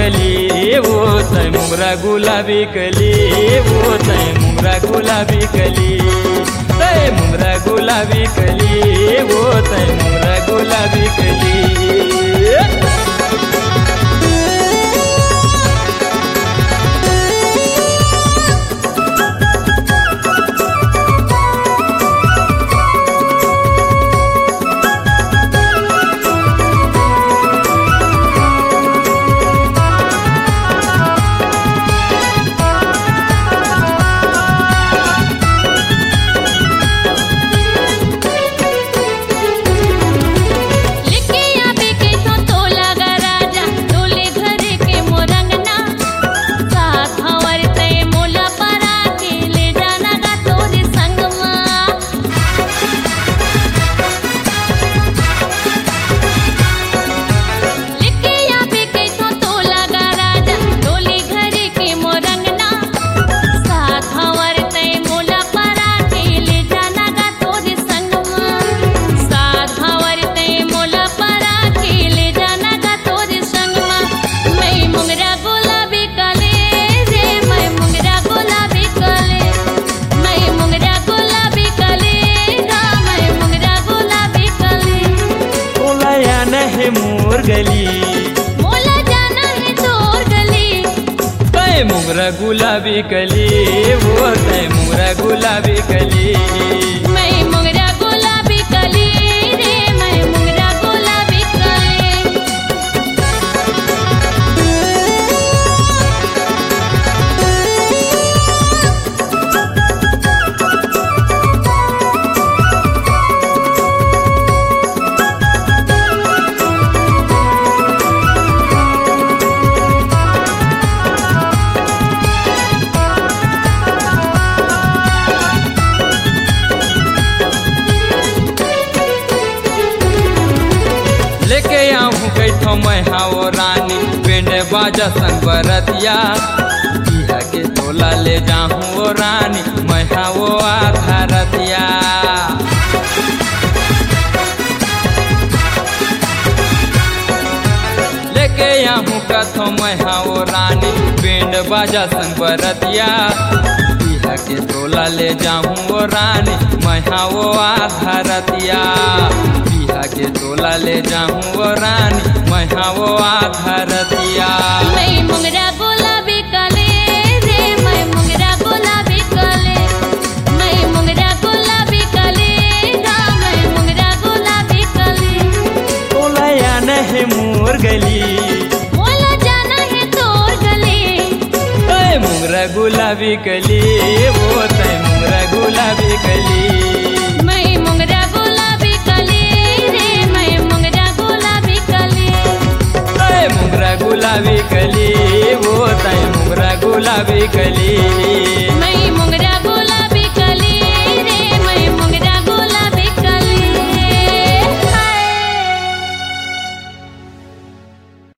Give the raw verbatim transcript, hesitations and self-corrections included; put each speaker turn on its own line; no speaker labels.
गली वो तय मुंगरा गुलाबी कली वो तय मुंगरा गुलाबी कली तय मुंगरा गुलाबी कली वो तय मुंगरा गुलाबी कली। मोर गली
मोला जाना है तोर गली
तय मुंगरा गुलाबी कली वो तय मुंगरा गुलाबी कली
मैं मुंगरा गुलाबी कली रे मैं मुंगरा गुलाबी कली।
लेके आऊँ कैठो मैं हाओ रानी पेंड बाजा संग बरतिया इहा के तोला ले जाऊँ वो रानी मैं हाओ आधा रतिया। लेके आऊँ कथो मैं हाओ रानी पेंड बाजा संग बरतिया इहा के तोला ले जाऊँ वो रानी मैं हाओ आधा रतिया। के तोला ले जाऊँ वो रानी मैं हाँ वो आधा रतिया।
मैं मुंगरा गुलाबी कले रे मैं मुंगरा गुलाबी कले मैं मुंगरा गुलाबी कले रा मैं मुंगरा गुलाबी कले।
तोला आना है मोर गली
मोला जाना है तोर गली
तय मुंगरा गुलाबी कली वो तय मुंगरा गुलाबी कली
मैं मुंगरा गुलाबी कली रे मैं मुंगरा गुलाबी कली
तय मुंगरा गुलाबी कली वो तय मुंगरा गुलाबी कली।